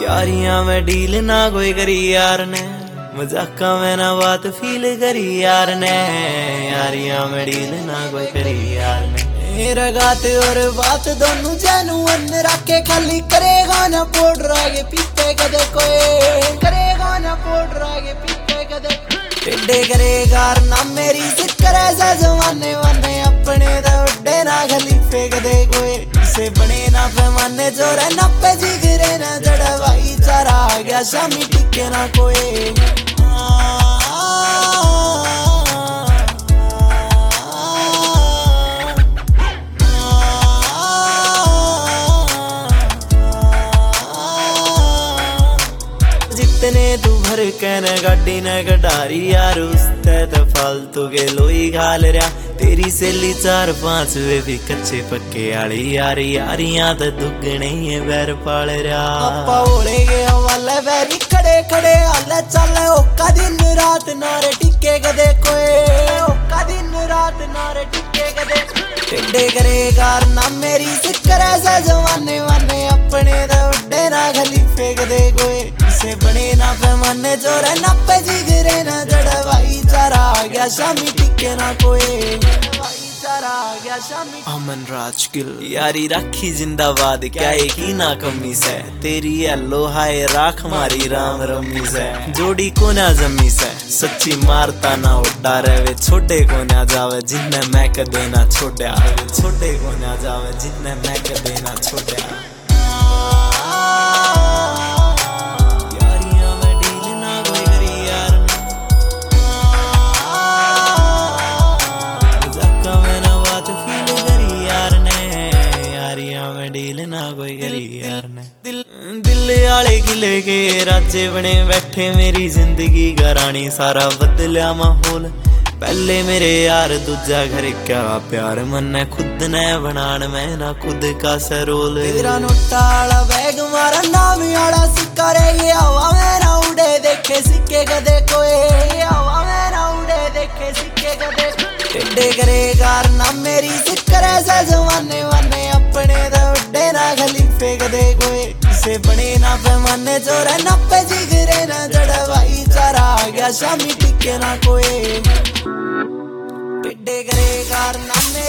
यारियां में डील ना कोई करी यार ने, मजाका में ना बात फील करी यार ने। यारियां में डील ना कोई करी यार ने। मेरा गाते और बात दोनों जेनुइन रखे, खाली करेगा ना पाउडर आगे पीछे कदे कोई, करेगा ना पाउडर आगे पीछे कदे टेढ़े करेगा ना मेरी सिक्कर ऐसा जमाने वाने, अपने तो उड्डे ना खाली फेंक दे कोई। से बने ना पैमाने जोरे ना पे जिगरे ना जड़ा भाईचारा आ गया, शामी टिके ना कोई। जितने तू भर के न गाड़ी न गडारी यार, उसते तो फालतू के लोई घाल रहा। तेरी सहेली 4-5 वे भी कच्चे पक्के आली यार, यारियां तो दुगने ही बैर पाल रहा। पापा बोले गए वाले बैरी खड़े खड़े हाले चले, ओका दिन रात नारे टिके कदे कोई, ओका दिन रात नारे टिके कदे टेढ़े करेगा ना मेरी सिक्कर ऐसा जमाने वाने, अपने तो उड्डे ना खाली फेंक दे कोई। से बने ना पैमाने जोरे ना पे जिगरे ना जड़ा भाईचारा आ गया, शामी टिके ना कोई। भाईचारा आ गया शामी। अमन राजगिल यारी राखी जिंदाबाद, क्या एक ही ना कमी से तेरी येलो हाय राख हमारी राम रमी से। जोड़ी को ना जमी से सच्ची मारता ना उड्डा रहे, छोटे को ना जावे जिन्ने मैं कदे ना छोड़ा, छोटे को ना जावे जिन्ने मैं कदे ना छोड़ा। डील ना कोई करी यार ने। दिल आले गिले के राजे बने बैठे, मेरी जिंदगी का रानी सारा बदलिया माहौल। पहले मेरे यार दूजा घर क्या प्यार, मन खुद ने बनान में ना खुद का सरोल। तेरा नोटाला बैग मारा नाम आला सिक्का रे, ये हवा में ना उड़े देखे सिक्के कदे कोई, ये हवा में ना उड़े देखे सिक्के कदे। टेढ़े करेगा ना मेरी सिक्कर ऐसा जमाने वाने, अपने तो उड्डे ना खाली फेंक दे कोई। से बने ना पैमाने जोरे ना पे जिगरे ना जड़ा भाईचारा आ गया, शामी टिके ना कोई। टेढ़े करेगा ना